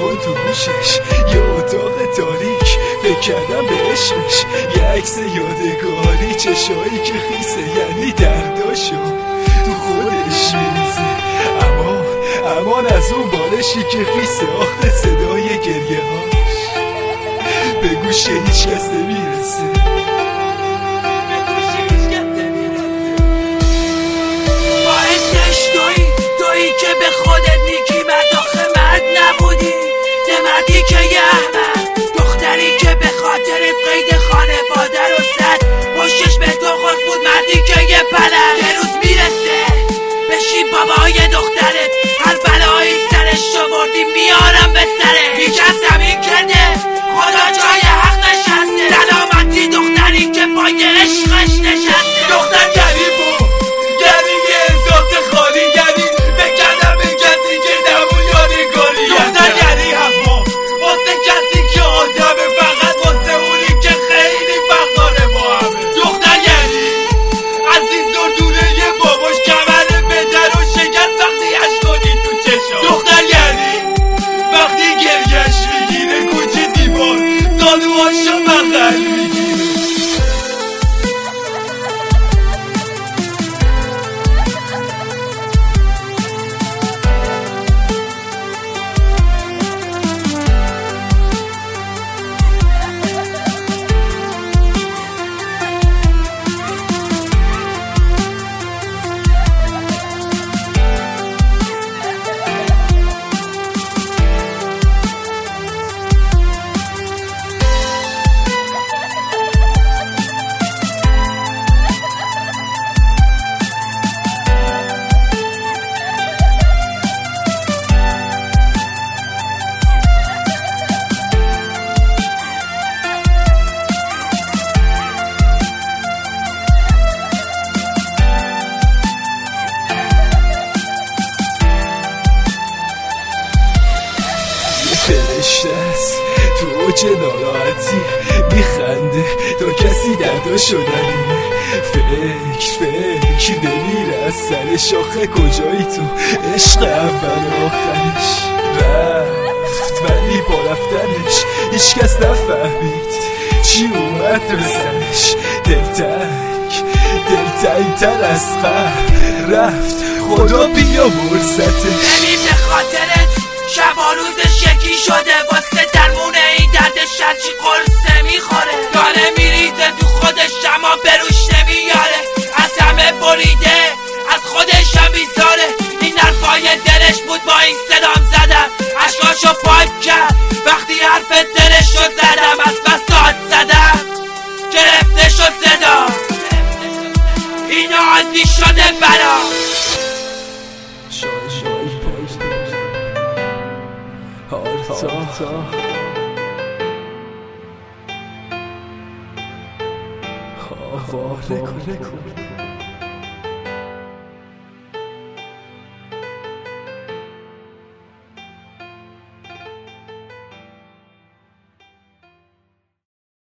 تلفن تو گوشش، یه اتاق تاریک فکر کردم به عشقش، یه عکس یادگاری چشایی که خیسه، یعنی درداشو تو خودش میریزه. امان از اون بالشی که خیسه، آخه صدای گریه هاش به گوش هیچ کس نمیرسه. تویی که به خودت میگی مرد، آخه مرد نبودی، نه مردی که یه احمد، دختری که به خاطر قید خانواده رو زد، پشتش به تو خود بود، مردی که یه پلنگ یه روز میرسه بشی بابای دخترت، هر بلایی سرش آوردی میارم به سرت، میگن زمین کرده خدا جای حق نشسته، سلامتی دختری که پای عشقش نشسته. دختر گریب بود، یعنی یه احساس خالی، یعنی بکردم به کسی که نمون یادگاری، دختر یعنی حوا واسه کسی که آدمه، فقط واسه اونی که خیلی وقتانه با همه. دختر یعنی عزیز دردونه یه باباش کمر بدر و شکست وقتی اشکانی تو چشم. دختر یعنی وقتی گریش میگیره کوچه دیوار زانوهاشو بغل میگیره. فرشته است تو اوج ناراحتی میخنده تا کسی درداشو نبینه، فکر نمیره از سرش، آخه کجایی تو عشق اول و آخرش. رفت ولی با رفتنش هیچ کس نفهمید چی اومد به سرش، دلتنگ تر از قبل رفت، خدا بیا برستش. یعنی به خاطرت شب و روزش یکی شده، واسه درمون این دردش هرچی قرصه میخوره، داره میریزه تو خودش اما بروش نمیاره، از همه بریده از خودش هم بیزاره. این حرفای دلش بود با این صدام زدم، عشقاشو پاک کرد وقتی حرف دلش رو زدم، از بس داد زدم گرفته شد صدا، اینا عادی شده برا. آواره کن